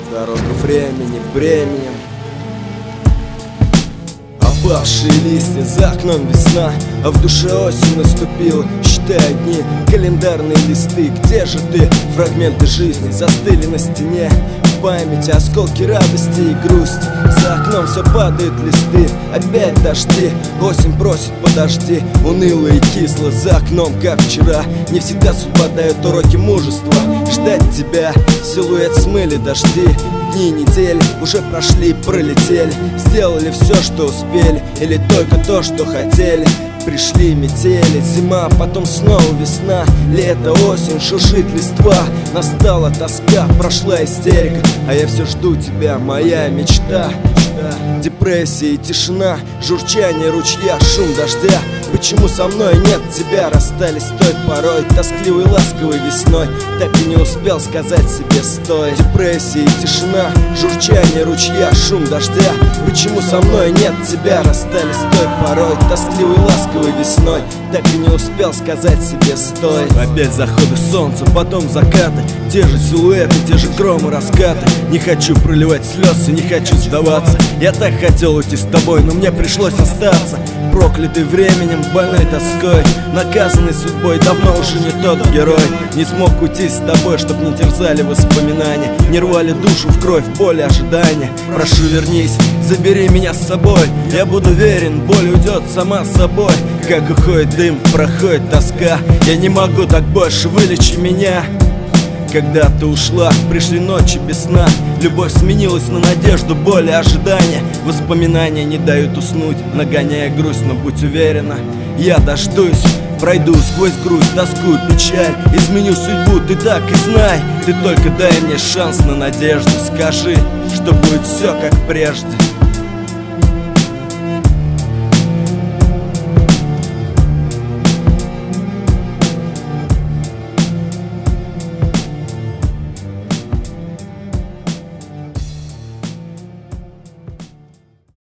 Дорогу времени бременем. Опавшие листья, за окном весна, а в душе осень наступила. Считай дни, календарные листы. Где же ты? Фрагменты жизни застыли на стене. В памяти осколки радости и грусти. За окном все падают листы, опять дожди. Осень просит подожди, уныло и кисло. За окном, как вчера, не всегда судьба дает уроки мужества. Ждать тебя, силуэт смыли дожди. Дни, недели уже прошли, пролетели. Сделали все, что успели, или только то, что хотели. Пришли метели, зима, потом снова весна. Лето, осень, шуршит листва. Настала тоска, прошла истерика, а я все жду тебя, моя мечта. Депрессия и тишина, журчание ручья, шум дождя. Почему со мной нет тебя? Расстались той порой, тоскливой ласковой весной. Так и не успел сказать себе стой. Депрессия и тишина, журчание ручья, шум дождя. Почему со мной нет тебя? Расстались той порой, тоскливой ласковой весной. Так и не успел сказать себе стой. Опять заходы солнца, потом закаты. Те же силуэты, те же громы, раскаты. Не хочу проливать слезы, не хочу сдаваться. Я так хотел уйти с тобой, но мне пришлось остаться. Проклятый временем, больной тоской, наказанный судьбой, давно уже не тот герой. Не смог уйти с тобой, чтоб не терзали воспоминания, не рвали душу в кровь, боль и ожидания. Прошу, вернись, забери меня с собой. Я буду верен, боль уйдет сама собой. Как уходит дым, проходит тоска. Я не могу так больше, вылечи меня. Когда ты ушла, пришли ночи без сна. Любовь сменилась на надежду, боль и ожидания. Воспоминания не дают уснуть, нагоняя грусть, но будь уверена, я дождусь. Пройду сквозь грусть, тоску и печаль. Изменю судьбу, ты так и знай. Ты только дай мне шанс на надежду. Скажи, что будет все как прежде.